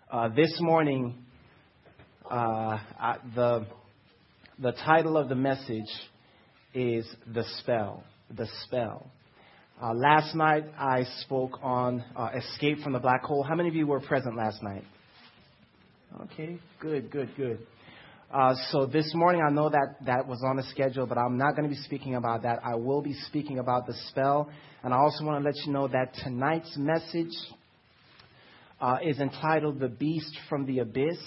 This morning, the title of the message is The Spell. The Spell. Last night, I spoke on Escape from the Black Hole. How many of you were present last night? Okay, good. So this morning, I know that was on the schedule, but I'm not going to be speaking about that. I will be speaking about the spell. And I also want to let you know that tonight's message is entitled The Beast from the Abyss.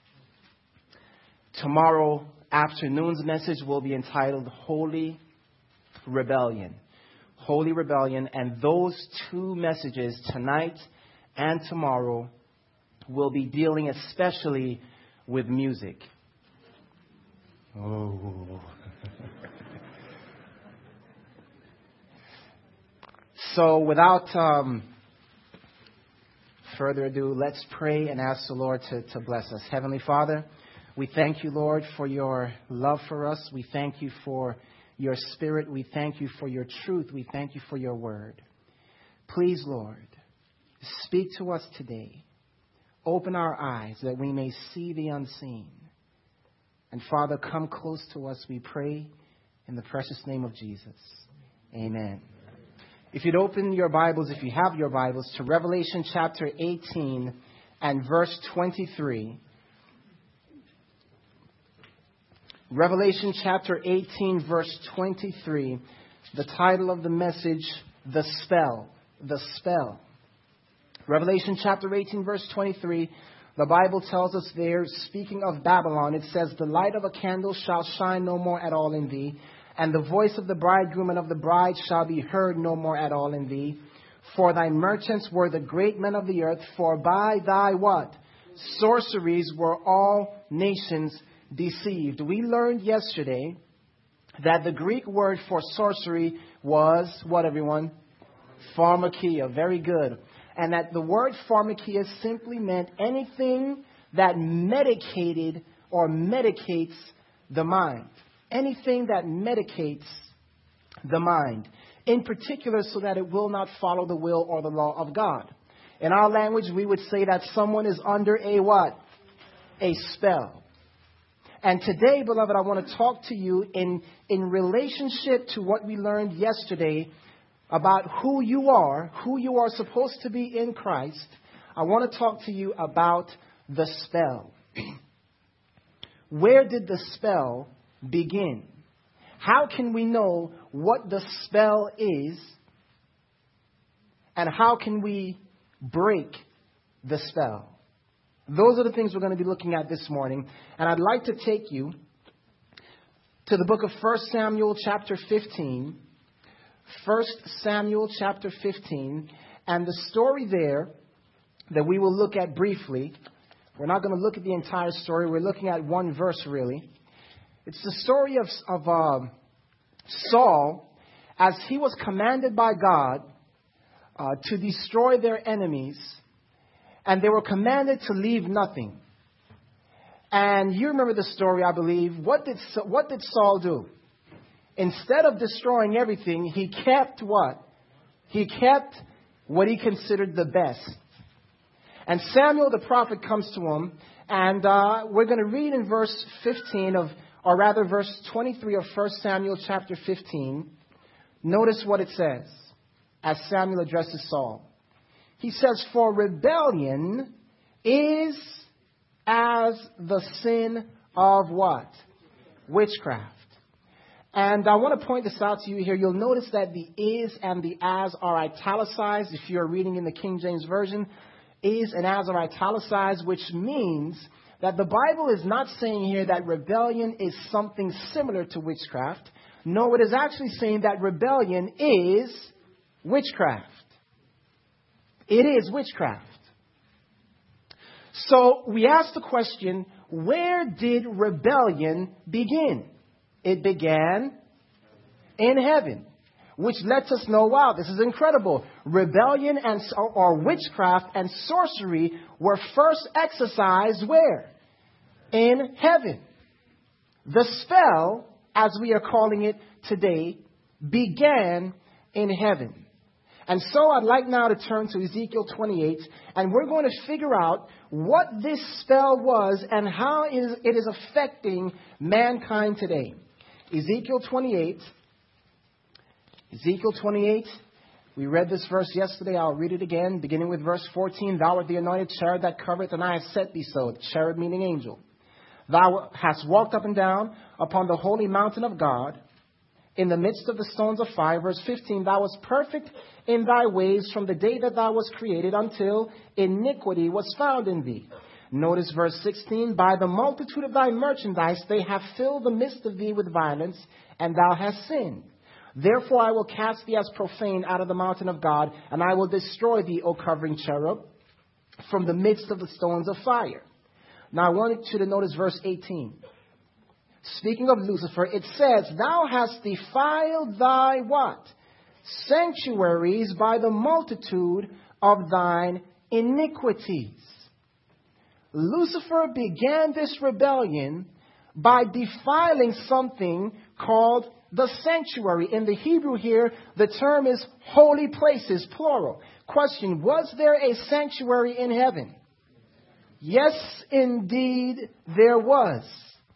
Tomorrow afternoon's message will be entitled Holy Rebellion. Holy Rebellion. And those two messages, tonight and tomorrow, will be dealing especially with music. Oh. So without further ado, let's pray and ask the Lord to bless us. Heavenly Father, we thank you, Lord, for your love for us. We thank you for your Spirit. We thank you for your truth. We thank you for your word. Please, Lord, speak to us today. Open our eyes that we may see the unseen. And Father, come close to us, we pray, in the precious name of Jesus. Amen. If you'd open your Bibles, if you have your Bibles, to Revelation chapter 18 and verse 23. Revelation chapter 18, verse 23. The title of the message, The Spell. The Spell. Revelation chapter 18, verse 23. The Bible tells us there, speaking of Babylon, it says, "The light of a candle shall shine no more at all in thee, and the voice of the bridegroom and of the bride shall be heard no more at all in thee. For thy merchants were the great men of the earth, for by thy" what? "Sorceries were all nations deceived." We learned yesterday that the Greek word for sorcery was, what everyone? Pharmakia. Very good. And that the word pharmakia simply meant anything that medicated or medicates the mind. Anything that medicates the mind. In particular, so that it will not follow the will or the law of God. In our language, we would say that someone is under a what? A spell. And today, beloved, I want to talk to you in relationship to what we learned yesterday about who you are supposed to be in Christ. I want to talk to you about the spell. Where did the spell begin? How can we know what the spell is? And how can we break the spell? Those are the things we're going to be looking at this morning. And I'd like to take you to the book of 1 Samuel chapter 15. 1 Samuel chapter 15. And the story there that we will look at briefly. We're not going to look at the entire story. We're looking at one verse really. It's the story of Saul as he was commanded by God to destroy their enemies. And they were commanded to leave nothing. And you remember the story, I believe. What did Saul do? Instead of destroying everything, he kept what? He kept what he considered the best. And Samuel the prophet comes to him. And we're going to read in verse 15 verse 23 of 1 Samuel chapter 15. Notice what it says as Samuel addresses Saul. He says, "For rebellion is as the sin of" what? Witchcraft. And I want to point this out to you here. You'll notice that the "is" and the "as" are italicized. If you're reading in the King James Version, "is" and "as" are italicized, which means that the Bible is not saying here that rebellion is something similar to witchcraft. No, it is actually saying that rebellion is witchcraft. It is witchcraft. So we ask the question, where did rebellion begin? It began in heaven, which lets us know, wow, this is incredible. Rebellion or witchcraft and sorcery were first exercised where? In heaven. The spell, as we are calling it today, began in heaven. And so I'd like now to turn to Ezekiel 28, and we're going to figure out what this spell was and how it is affecting mankind today. Ezekiel 28. Ezekiel 28. We read this verse yesterday. I'll read it again, beginning with verse 14. Thou art the anointed cherub that covereth, and I have set thee so. Cherub meaning angel. Thou hast walked up and down upon the holy mountain of God, in the midst of the stones of fire. Verse 15, thou wast perfect in thy ways from the day that thou wast created until iniquity was found in thee. Notice verse 16, by the multitude of thy merchandise they have filled the midst of thee with violence, and thou hast sinned. Therefore I will cast thee as profane out of the mountain of God, and I will destroy thee, O covering cherub, from the midst of the stones of fire. Now I want you to notice verse 18. Speaking of Lucifer, it says, thou hast defiled thy what? Sanctuaries by the multitude of thine iniquities. Lucifer began this rebellion by defiling something called the sanctuary. In the Hebrew here, the term is holy places, plural. Question, was there a sanctuary in heaven? Yes, indeed, there was.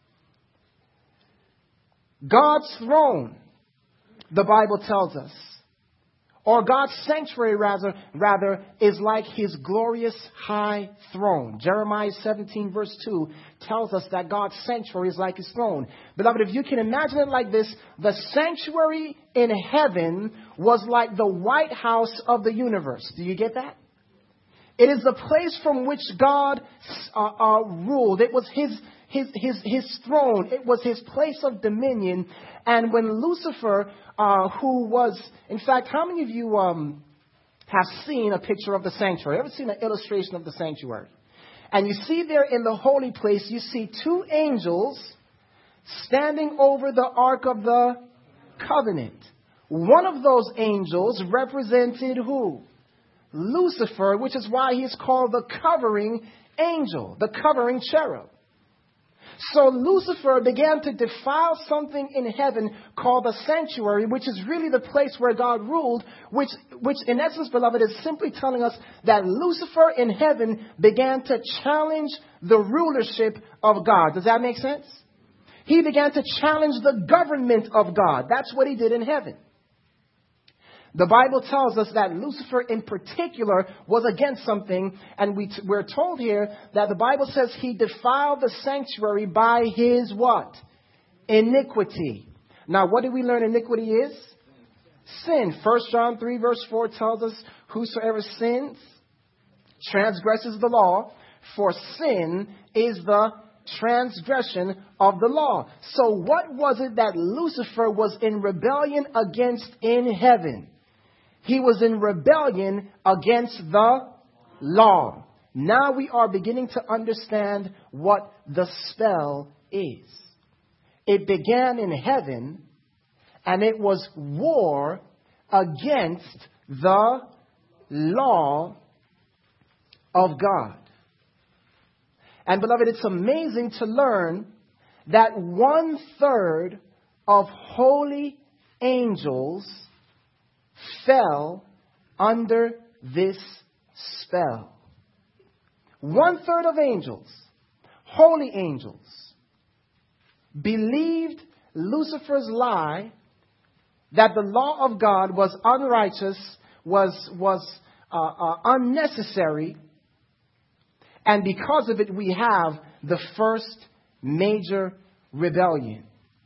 God's throne, the Bible tells us, or God's sanctuary rather, is like his glorious high throne. Jeremiah 17 verse 2 tells us that God's sanctuary is like his throne. Beloved, if you can imagine it like this, the sanctuary in heaven was like the White House of the universe. Do you get that? It is the place from which God ruled. It was his throne. It was his place of dominion. And when Lucifer, who was, in fact, how many of you have seen a picture of the sanctuary? Ever seen an illustration of the sanctuary? And you see there in the holy place, you see two angels standing over the Ark of the Covenant. One of those angels represented who? Lucifer, which is why he's called the covering angel, the covering cherub. So Lucifer began to defile something in heaven called the sanctuary, which is really the place where God ruled, which in essence, beloved, is simply telling us that Lucifer in heaven began to challenge the rulership of God. Does that make sense? He began to challenge the government of God. That's what he did in heaven. The Bible tells us that Lucifer in particular was against something, and we're told here that the Bible says he defiled the sanctuary by his what? Iniquity. Now, what do we learn iniquity is? Sin. 1 John 3 verse 4 tells us, whosoever sins transgresses the law, for sin is the transgression of the law. So what was it that Lucifer was in rebellion against in heaven? He was in rebellion against the law. Now we are beginning to understand what the spell is. It began in heaven, and it was war against the law of God. And beloved, it's amazing to learn that 1/3 of holy angels fell under this spell. 1/3 of angels, holy angels, believed Lucifer's lie that the law of God was unrighteous, was unnecessary, and because of it we have the first major rebellion.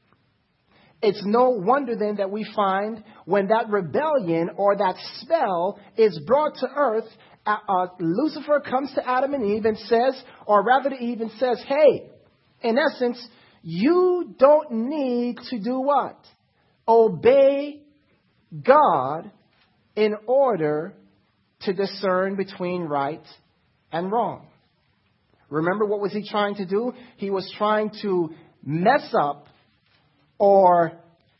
It's no wonder then that we find when that rebellion or that spell is brought to earth, Lucifer comes to Adam and Eve and says, or rather Eve and says, hey, in essence, you don't need to do what? Obey God in order to discern between right and wrong. Remember, what was he trying to do? He was trying to mess up or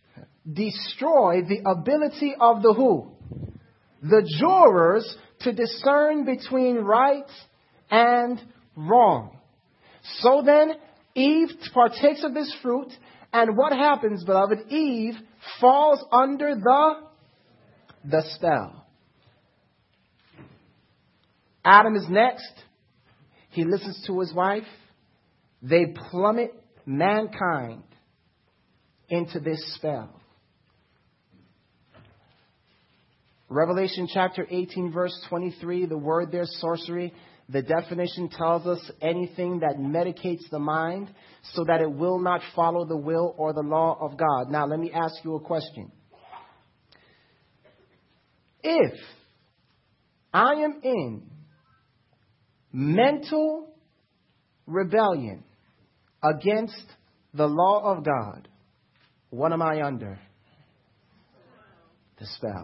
destroy the ability of the who? The jurors to discern between right and wrong. So then, Eve partakes of this fruit, and what happens, beloved? Eve falls under the spell. Adam is next. He listens to his wife. They plummet mankind into this spell. Revelation chapter 18, verse 23, the word there, sorcery. The definition tells us anything that medicates the mind so that it will not follow the will or the law of God. Now, let me ask you a question. If I am in mental rebellion against the law of God, what am I under? The spell.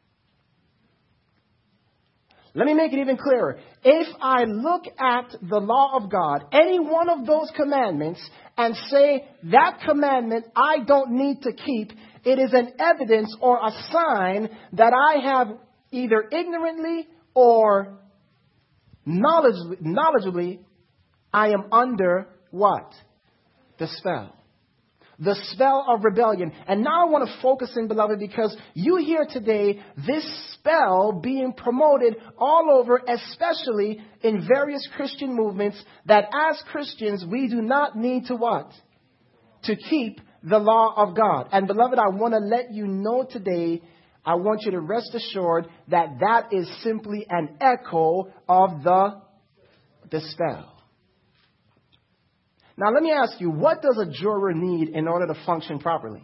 Let me make it even clearer. If I look at the law of God, any one of those commandments, and say that commandment I don't need to keep, it is an evidence or a sign that I have either ignorantly or knowledgeably, I am under what? The spell. The spell of rebellion. And now I want to focus in, beloved, because you hear today this spell being promoted all over, especially in various Christian movements, that as Christians we do not need to what? To keep the law of God. And beloved, I want to let you know today, I want you to rest assured that that is simply an echo of the spell. Now, let me ask you, what does a juror need in order to function properly?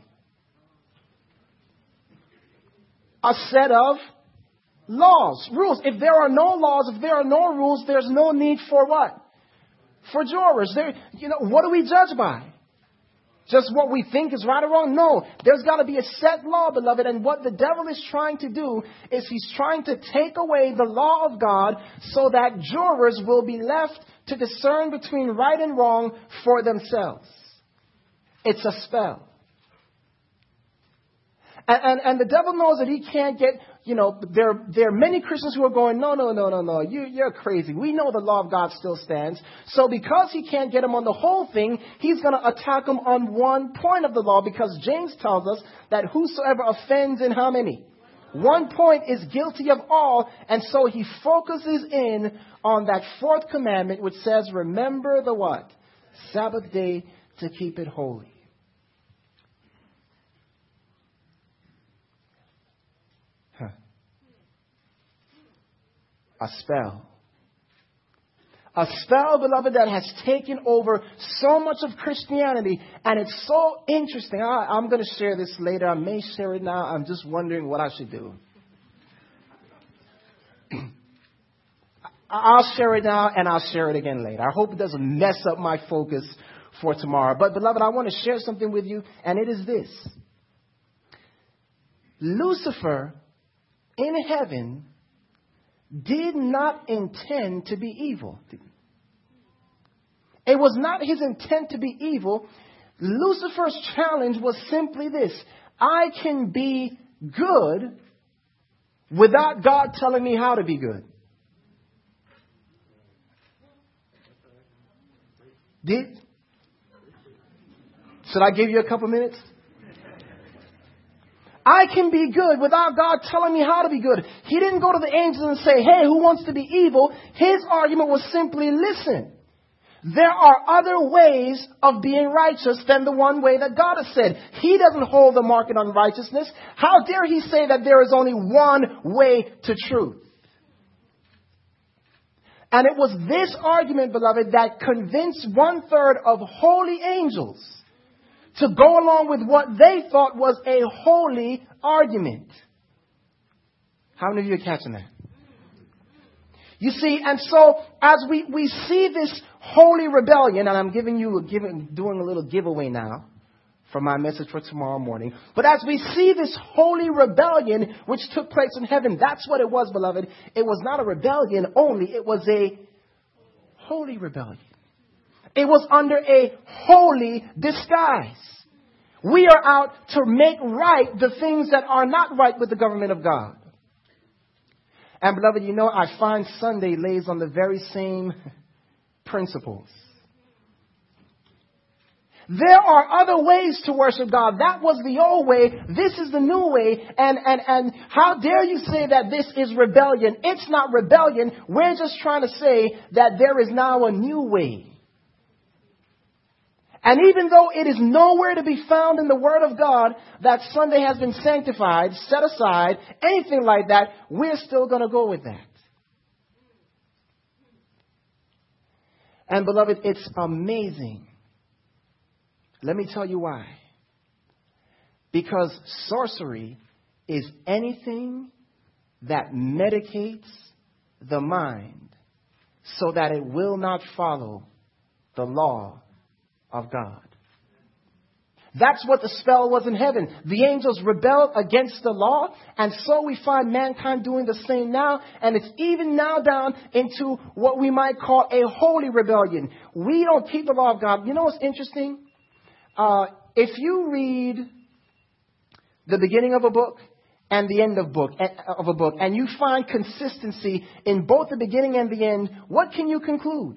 A set of laws, rules. If there are no laws, if there are no rules, there's no need for what? For jurors. What do we judge by? Just what we think is right or wrong? No, there's got to be a set law, beloved. And what the devil is trying to do is he's trying to take away the law of God so that jurors will be left to discern between right and wrong for themselves. It's a spell. And the devil knows that he can't get, there are many Christians who are going, no, you're crazy. We know the law of God still stands. So because he can't get them on the whole thing, he's going to attack them on one point of the law, because James tells us that whosoever offends in how many? One point is guilty of all. And so he focuses in on that fourth commandment, which says, remember the what? Sabbath day to keep it holy. A spell. A spell, beloved, that has taken over so much of Christianity. And it's so interesting. I'm going to share this later. I may share it now. I'm just wondering what I should do. I'll share it now and I'll share it again later. I hope it doesn't mess up my focus for tomorrow. But, beloved, I want to share something with you, and it is this. Lucifer in heaven did not intend to be evil. It was not his intent to be evil. Lucifer's challenge was simply this: I can be good without God telling me how to be good. Should I give you a couple minutes? I can be good without God telling me how to be good. He didn't go to the angels and say, hey, who wants to be evil? His argument was simply, listen, there are other ways of being righteous than the one way that God has said. He doesn't hold the market on righteousness. How dare he say that there is only one way to truth? And it was this argument, beloved, that convinced 1/3 of holy angels to go along with what they thought was a holy argument. How many of you are catching that? You see, and so as we see this holy rebellion, and I'm doing a little giveaway now for my message for tomorrow morning. But as we see this holy rebellion which took place in heaven, that's what it was, beloved. It was not a rebellion only, it was a holy rebellion. It was under a holy disguise. We are out to make right the things that are not right with the government of God. And beloved, I find Sunday lays on the very same principles. There are other ways to worship God. That was the old way. This is the new way. And how dare you say that this is rebellion? It's not rebellion. We're just trying to say that there is now a new way. And even though it is nowhere to be found in the Word of God that Sunday has been sanctified, set aside, anything like that, we're still going to go with that. And beloved, it's amazing. Let me tell you why. Because sorcery is anything that medicates the mind so that it will not follow the law of God. That's what the spell was in heaven. The angels rebelled against the law, and so we find mankind doing the same now, and it's even now down into what we might call a holy rebellion. We don't keep the law of God. You know what's interesting? If you read the beginning of a book and the end of a book, and you find consistency in both the beginning and the end, what can you conclude?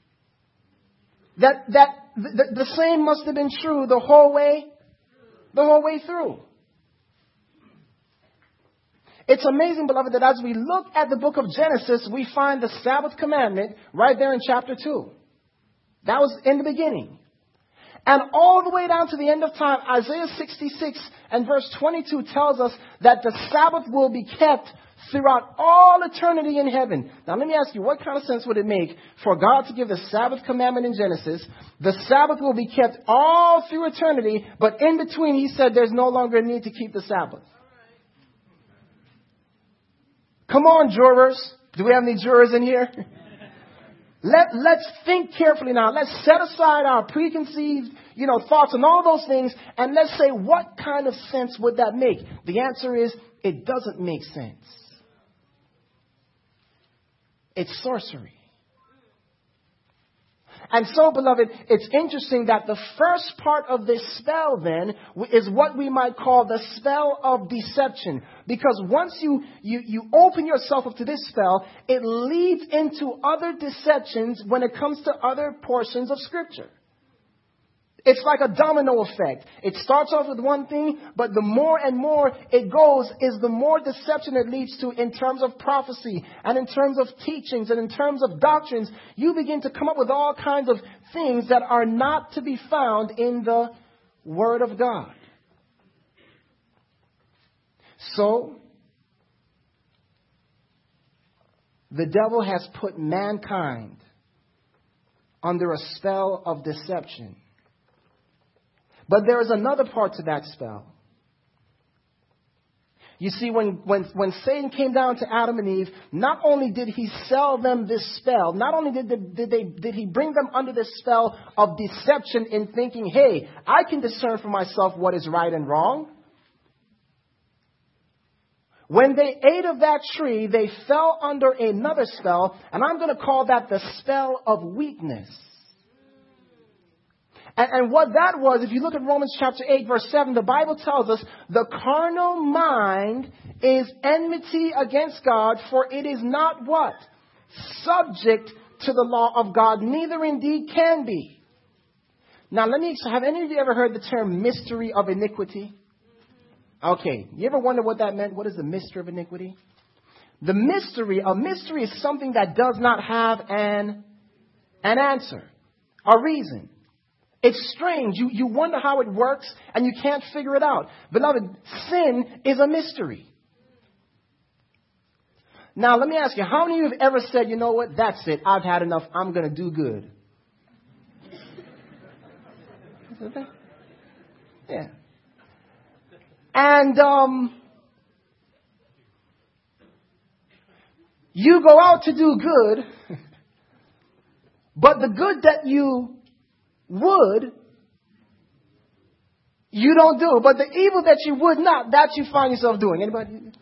That the same must have been true the whole way through. It's amazing, beloved, that as we look at the book of Genesis, we find the Sabbath commandment right there in chapter 2. That was in the beginning. And all the way down to the end of time, Isaiah 66 and verse 22 tells us that the Sabbath will be kept throughout all eternity in heaven. Now let me ask you, what kind of sense would it make for God to give the Sabbath commandment in Genesis? The Sabbath will be kept all through eternity, but in between he said there's no longer a need to keep the Sabbath. Come on, jurors. Do we have any jurors in here? Let's think carefully now. Let's set aside our preconceived, thoughts and all those things, and let's say, what kind of sense would that make? The answer is, it doesn't make sense. It's sorcery. And so, beloved, it's interesting that the first part of this spell, then, is what we might call the spell of deception. Because once you open yourself up to this spell, it leads into other deceptions when it comes to other portions of Scripture. It's like a domino effect. It starts off with one thing, but the more and more it goes is the more deception it leads to in terms of prophecy and in terms of teachings and in terms of doctrines. You begin to come up with all kinds of things that are not to be found in the Word of God. So, the devil has put mankind under a spell of deception. But there is another part to that spell. You see, when Satan came down to Adam and Eve, not only did he sell them this spell, not only did he bring them under this spell of deception in thinking, hey, I can discern for myself what is right and wrong. When they ate of that tree, they fell under another spell, and I'm going to call that the spell of weakness. And what that was, if you look at Romans chapter 8, verse 7, the Bible tells us the carnal mind is enmity against God, for it is not what? Subject to the law of God, neither indeed can be. Now, have any of you ever heard the term mystery of iniquity? Okay, you ever wonder what that meant? What is the mystery of iniquity? A mystery is something that does not have an answer, a reason. It's strange. You wonder how it works and you can't figure it out. Beloved, sin is a mystery. Now, let me ask you, how many of you have ever said, you know what, that's it, I've had enough, I'm going to do good? Yeah. And you go out to do good, but the good that you would, you don't do. But the evil that you would not, that you find yourself doing. Anybody?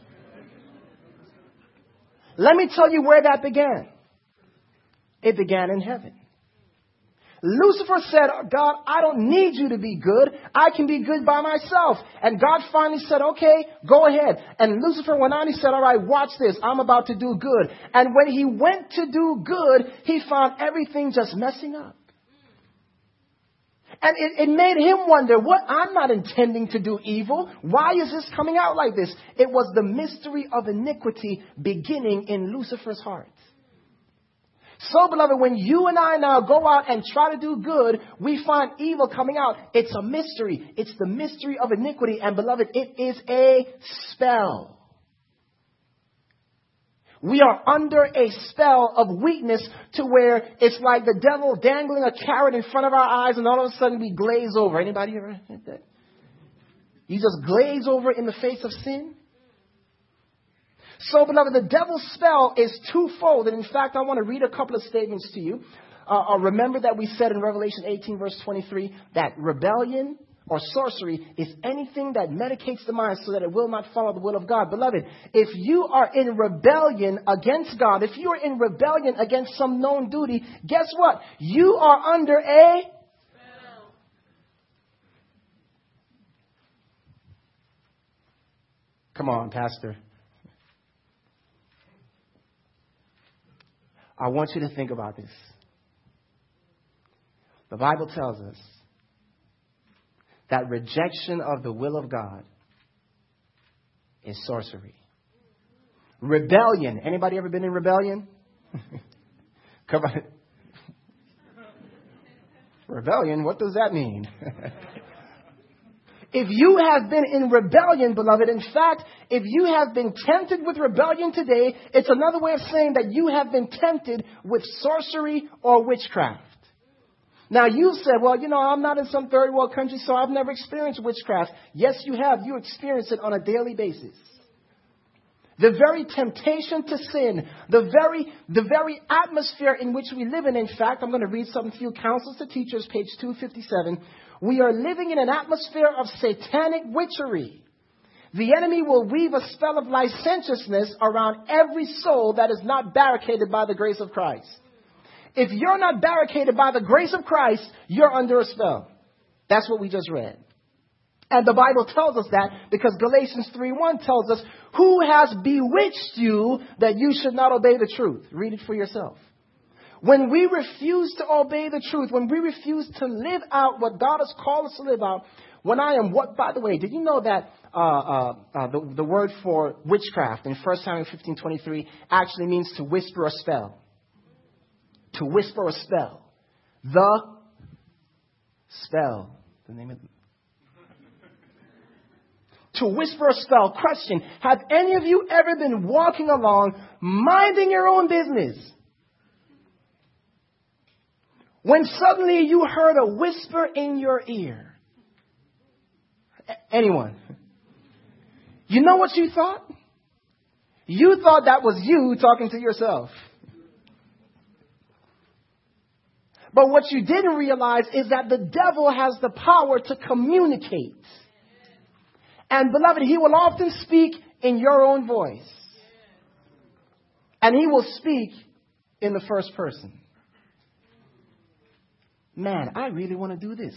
Let me tell you where that began. It began in heaven. Lucifer said, God, I don't need you to be good. I can be good by myself. And God finally said, okay, go ahead. And Lucifer went on. He said, all right, watch this. I'm about to do good. And when he went to do good, he found everything just messing up. And it made him wonder, what? I'm not intending to do evil. Why is this coming out like this? It was the mystery of iniquity beginning in Lucifer's heart. So, beloved, when you and I now go out and try to do good, we find evil coming out. It's a mystery. It's the mystery of iniquity. And, beloved, it is a spell. We are under a spell of weakness to where it's like the devil dangling a carrot in front of our eyes and all of a sudden we glaze over. Anybody ever had that? You just glaze over in the face of sin? So, beloved, the devil's spell is twofold. And in fact, I want to read a couple of statements to you. Remember that we said in Revelation 18, verse 23, that rebellion or sorcery is anything that medicates the mind so that it will not follow the will of God. Beloved, if you are in rebellion against God, if you are in rebellion against some known duty, guess what? You are under a spell. Come on, Pastor. I want you to think about this. The Bible tells us that rejection of the will of God is sorcery. Rebellion. Anybody ever been in rebellion? Come on. Rebellion, what does that mean? If you have been in rebellion, beloved, in fact, if you have been tempted with rebellion today, it's another way of saying that you have been tempted with sorcery or witchcraft. Now, you said, well, I'm not in some third world country, so I've never experienced witchcraft. Yes, you have. You experience it on a daily basis. The very temptation to sin, the very atmosphere in which we live in fact, I'm going to read something to you, Counsels to Teachers, page 257. We are living in an atmosphere of satanic witchery. The enemy will weave a spell of licentiousness around every soul that is not barricaded by the grace of Christ. If you're not barricaded by the grace of Christ, you're under a spell. That's what we just read. And the Bible tells us that because Galatians 3:1 tells us, who has bewitched you that you should not obey the truth? Read it for yourself. When we refuse to obey the truth, when we refuse to live out what God has called us to live out, by the way, did you know that the word for witchcraft in 1 Samuel 15:23 actually means to whisper a spell? To whisper a spell. The spell. The name of it. To whisper a spell. Question. Have any of you ever been walking along, minding your own business, when suddenly you heard a whisper in your ear? Anyone? You know what you thought? You thought that was you talking to yourself. But what you didn't realize is that the devil has the power to communicate. And beloved, he will often speak in your own voice. And he will speak in the first person. Man, I really want to do this.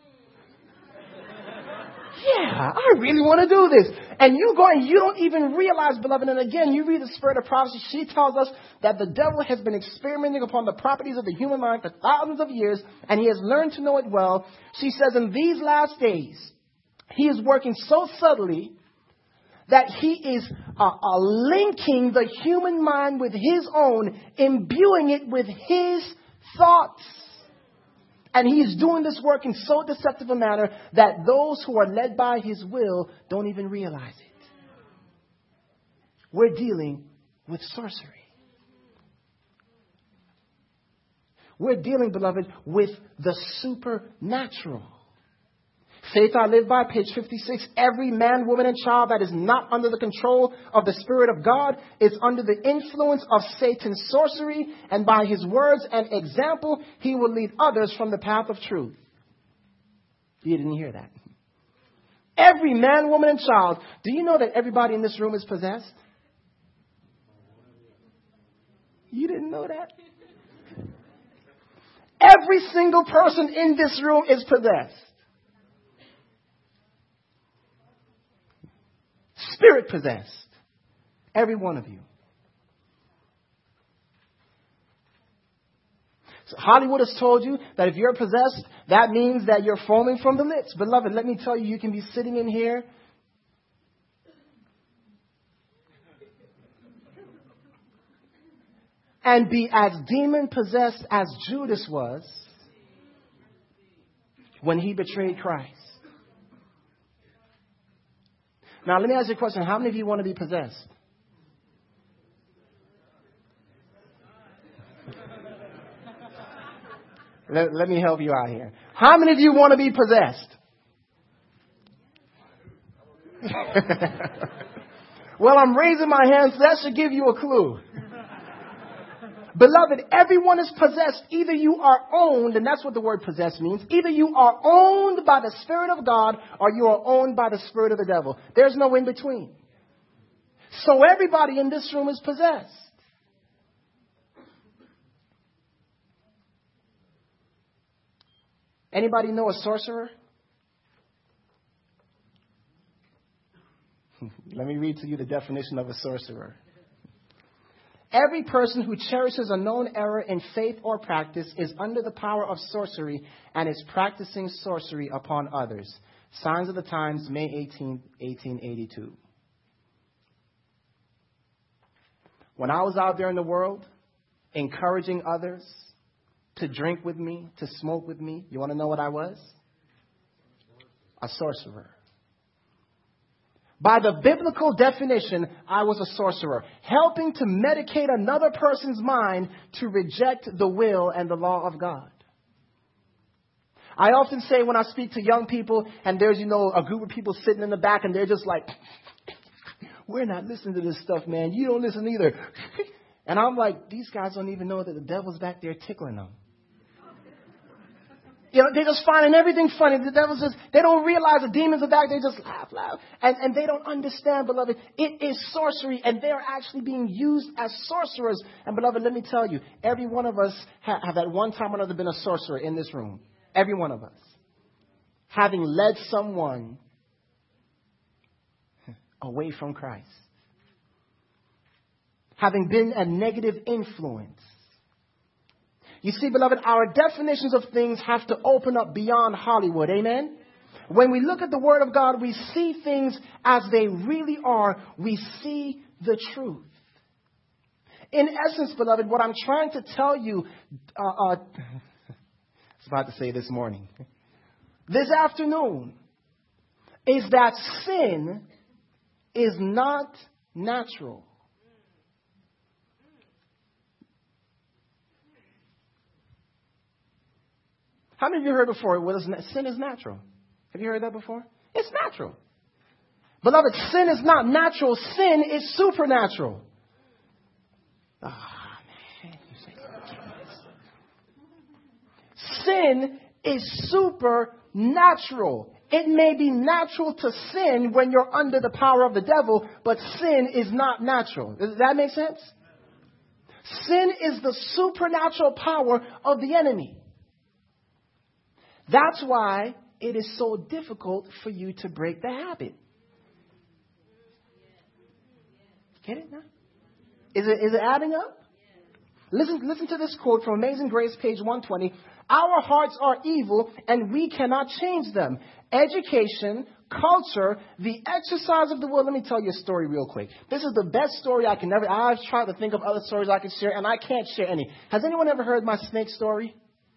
Yeah, I really want to do this. And you go and you don't even realize, beloved. And again, you read the Spirit of Prophecy. She tells us that the devil has been experimenting upon the properties of the human mind for thousands of years. And he has learned to know it well. She says in these last days, he is working so subtly that he is linking the human mind with his own, imbuing it with his thoughts. And he's doing this work in so deceptive a manner that those who are led by his will don't even realize it. We're dealing with sorcery. We're dealing, beloved, with the supernatural. Faith I Live By, page 56. Every man, woman, and child that is not under the control of the Spirit of God is under the influence of Satan's sorcery, and by his words and example, he will lead others from the path of truth. You didn't hear that. Every man, woman, and child. Do you know that everybody in this room is possessed? You didn't know that? Every single person in this room is possessed. Spirit possessed. Every one of you. So Hollywood has told you that if you're possessed, that means that you're foaming from the lips. Beloved, let me tell you, you can be sitting in here and be as demon-possessed as Judas was when he betrayed Christ. Now, let me ask you a question. How many of you want to be possessed? Let me help you out here. How many of you want to be possessed? Well, I'm raising my hand, so that should give you a clue. Beloved, everyone is possessed. Either you are owned, and that's what the word possess means. Either you are owned by the Spirit of God or you are owned by the spirit of the devil. There's no in between. So everybody in this room is possessed. Anybody know a sorcerer? Let me read to you the definition of a sorcerer. Every person who cherishes a known error in faith or practice is under the power of sorcery and is practicing sorcery upon others. Signs of the Times, May 18, 1882. When I was out there in the world, encouraging others to drink with me, to smoke with me, you want to know what I was? A sorcerer. By the biblical definition, I was a sorcerer, helping to medicate another person's mind to reject the will and the law of God. I often say when I speak to young people and there's, a group of people sitting in the back and they're just like, we're not listening to this stuff, man. You don't listen either. And I'm like, these guys don't even know that the devil's back there tickling them. They're just finding everything funny. The devil's they don't realize the demons are back. They just laugh loud. And they don't understand, beloved. It is sorcery, and they're actually being used as sorcerers. And, beloved, let me tell you, every one of us have at one time or another been a sorcerer in this room. Every one of us. Having led someone away from Christ. Having been a negative influence. You see, beloved, our definitions of things have to open up beyond Hollywood. Amen? When we look at the Word of God, we see things as they really are. We see the truth. In essence, beloved, what I'm trying to tell you, I was about to say this morning, this afternoon, is that sin is not natural. How many of you heard before, sin is natural? Have you heard that before? It's natural. Beloved, sin is not natural. Sin is supernatural. Sin is supernatural. It may be natural to sin when you're under the power of the devil, but sin is not natural. Does that make sense? Sin is the supernatural power of the enemy. That's why it is so difficult for you to break the habit. Get it now? Is it adding up? Listen to this quote from Amazing Grace, page 120. Our hearts are evil and we cannot change them. Education, culture, the exercise of the will. Let me tell you a story real quick. This is the best story I can ever. I've tried to think of other stories I can share and I can't share any. Has anyone ever heard my snake story?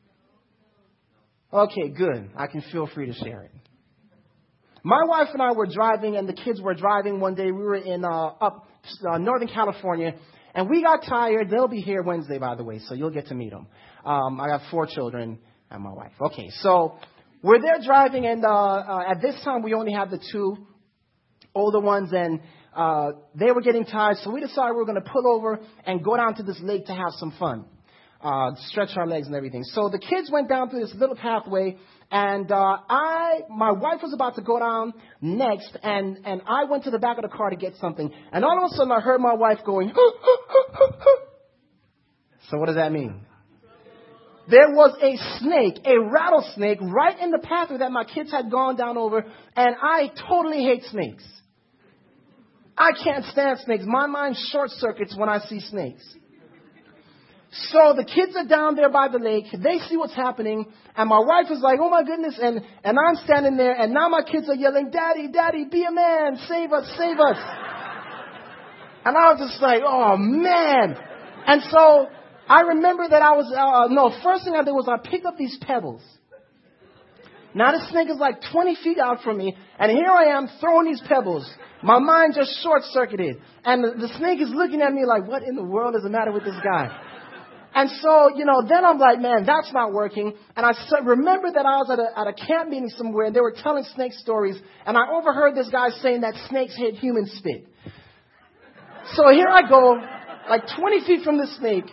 Okay, good. I can feel free to share it. My wife and I were driving, and the kids were driving one day. We were in Northern California, and we got tired. They'll be here Wednesday, by the way, so you'll get to meet them. I have 4 children and my wife. Okay, so we're there driving, and at this time we only have the 2 older ones, and they were getting tired, so we decided we were going to pull over and go down to this lake to have some fun. Stretch our legs and everything. So the kids went down through this little pathway, and my wife was about to go down next, and I went to the back of the car to get something. And all of a sudden, I heard my wife going, So what does that mean? There was a snake, a rattlesnake, right in the pathway that my kids had gone down over, and I totally hate snakes. I can't stand snakes. My mind short circuits when I see snakes. So the kids are down there by the lake. They see what's happening. And my wife is like, oh my goodness. And I'm standing there. And now my kids are yelling, Daddy, Daddy, be a man. Save us, save us. And I was just like, oh man. And so I remember that first thing I did was I picked up these pebbles. Now this snake is like 20 feet out from me. And here I am throwing these pebbles. My mind just short-circuited. And the snake is looking at me like, what in the world is the matter with this guy? And so, then I'm like, man, that's not working. And I remember that I was at a camp meeting somewhere, and they were telling snake stories. And I overheard this guy saying that snakes hate human spit. So here I go, like 20 feet from the snake.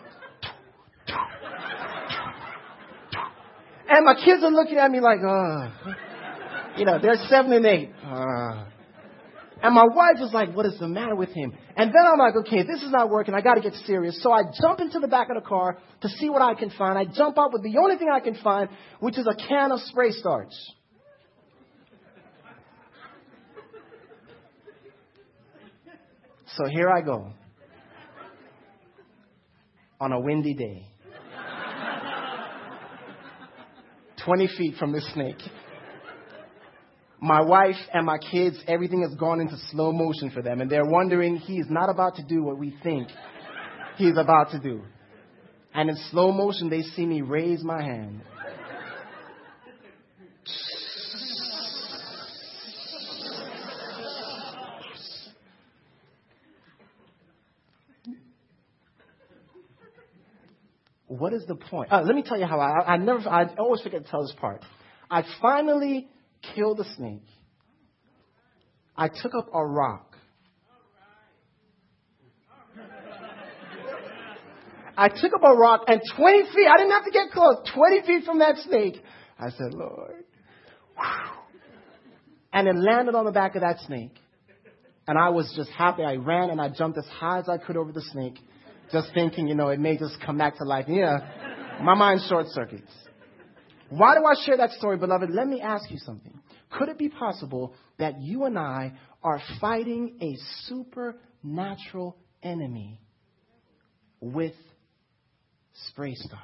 And my kids are looking at me like, they're 7 and 8. And my wife is like, what is the matter with him? And then I'm like, okay, this is not working. I got to get serious. So I jump into the back of the car to see what I can find. I jump out with the only thing I can find, which is a can of spray starch. So here I go on a windy day, 20 feet from the snake. My wife and my kids, everything has gone into slow motion for them. And they're wondering, he's not about to do what we think he's about to do. And in slow motion, they see me raise my hand. What is the point? Let me tell you how I always forget to tell this part. I finally killed the snake. I took up a rock. I took up a rock and 20 feet, I didn't have to get close, 20 feet from that snake. I said, Lord. And it landed on the back of that snake. And I was just happy. I ran and I jumped as high as I could over the snake, just thinking, it may just come back to life. My mind short circuits. Why do I share that story, beloved? Let me ask you something. Could it be possible that you and I are fighting a supernatural enemy with spray starch?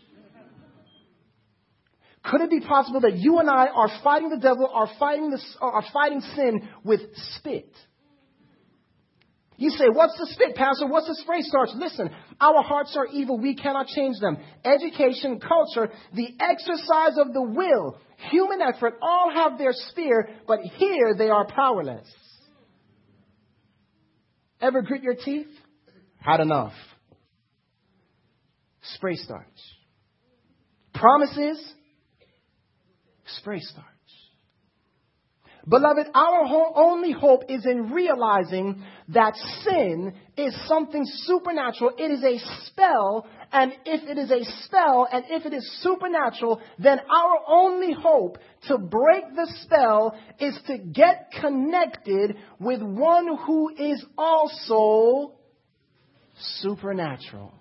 Could it be possible that you and I are fighting the devil, are fighting sin with spit? You say, what's the spit, Pastor? What's the spray starch? Listen, our hearts are evil. We cannot change them. Education, culture, the exercise of the will, human effort, all have their sphere, but here they are powerless. Ever grit your teeth? Had enough. Spray starch. Promises? Spray starch. Beloved, our only hope is in realizing that sin is something supernatural. It is a spell, and if it is a spell, and if it is supernatural, then our only hope to break the spell is to get connected with one who is also supernatural.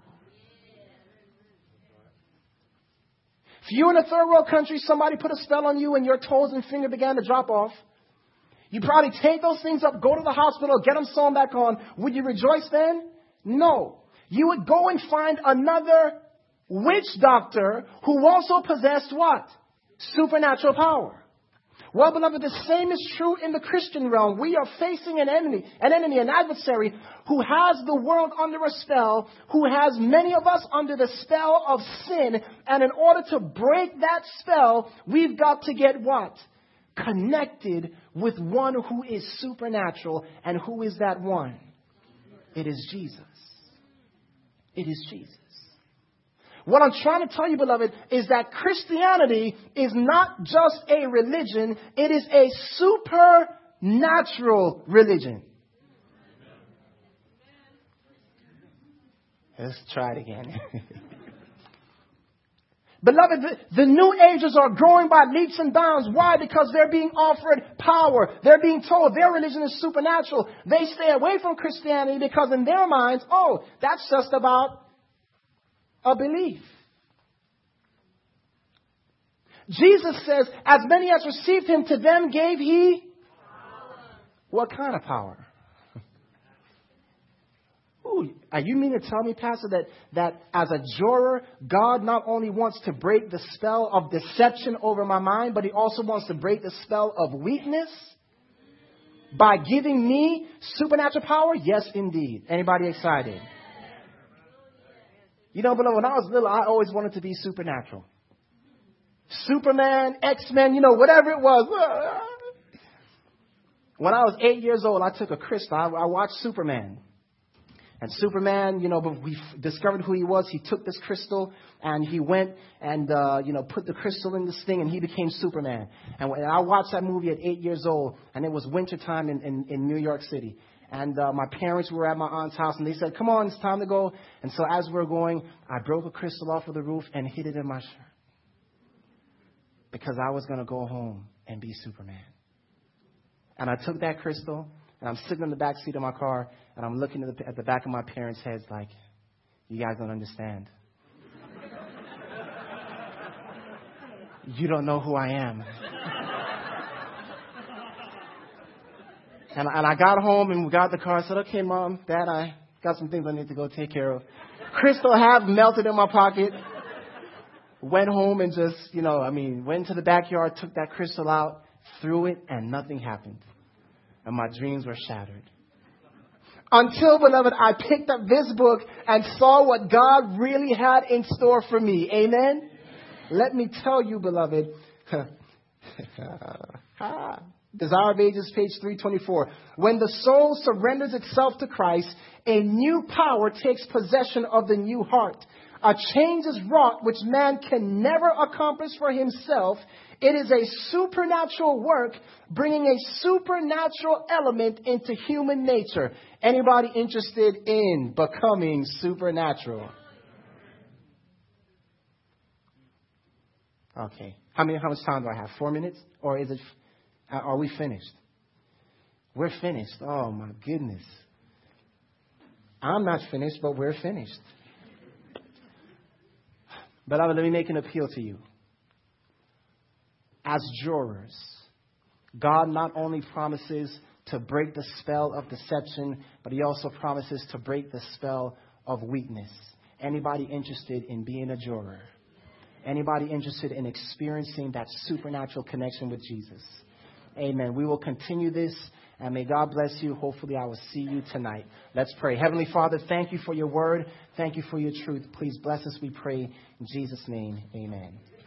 If you're in a third world country, somebody put a spell on you and your toes and finger began to drop off, you probably take those things up, go to the hospital, get them sewn back on. Would you rejoice then? No. You would go and find another witch doctor who also possessed what? Supernatural power. Well, beloved, the same is true in the Christian realm. We are facing an enemy, an adversary who has the world under a spell, who has many of us under the spell of sin. And in order to break that spell, we've got to get what? Connected with one who is supernatural. And who is that one? It is Jesus. It is Jesus. What I'm trying to tell you, beloved, is that Christianity is not just a religion. It is a supernatural religion. Let's try it again. Beloved, the New Agers are growing by leaps and bounds. Why? Because they're being offered power. They're being told their religion is supernatural. They stay away from Christianity because in their minds, that's just about a belief. Jesus says, as many as received him, to them gave he power. What kind of power? Ooh, You mean to tell me, Pastor, that as a juror, God not only wants to break the spell of deception over my mind, but he also wants to break the spell of weakness by giving me supernatural power? Yes, indeed. Anybody excited? You know, beloved, when I was little, I always wanted to be supernatural. Superman, X-Men, you know, whatever it was. When I was 8 years old, I took a crystal. I watched Superman. And Superman, you know, but we discovered who he was. He took this crystal and he went and, put the crystal in this thing and he became Superman. And I watched that movie at 8 years old, and it was wintertime in New York City. And my parents were at my aunt's house and they said, come on, it's time to go. And so as we were going, I broke a crystal off of the roof and hid it in my shirt. Because I was going to go home and be Superman. And I took that crystal, and I'm sitting in the back seat of my car, and I'm looking at the back of my parents' heads like, you guys don't understand. You don't know who I am. And I got home, and we got in the car. I said, okay, Mom, Dad, I got some things I need to go take care of. Crystal half melted in my pocket. Went home and just, went to the backyard, took that crystal out, threw it, and nothing happened. And my dreams were shattered. Until, beloved, I picked up this book and saw what God really had in store for me. Amen? Let me tell you, beloved. Desire of Ages, page 324. When the soul surrenders itself to Christ, a new power takes possession of the new heart. A change is wrought which man can never accomplish for himself. It is a supernatural work, bringing a supernatural element into human nature. Anybody interested in becoming supernatural? Okay. How much time do I have? 4 minutes? Or are we finished? We're finished. Oh my goodness. I'm not finished, but we're finished. Beloved, let me make an appeal to you. As jurors, God not only promises to break the spell of deception, but he also promises to break the spell of weakness. Anybody interested in being a juror? Anybody interested in experiencing that supernatural connection with Jesus? Amen. We will continue this, and may God bless you. Hopefully, I will see you tonight. Let's pray. Heavenly Father, thank you for your word. Thank you for your truth. Please bless us, we pray. In Jesus' name, amen.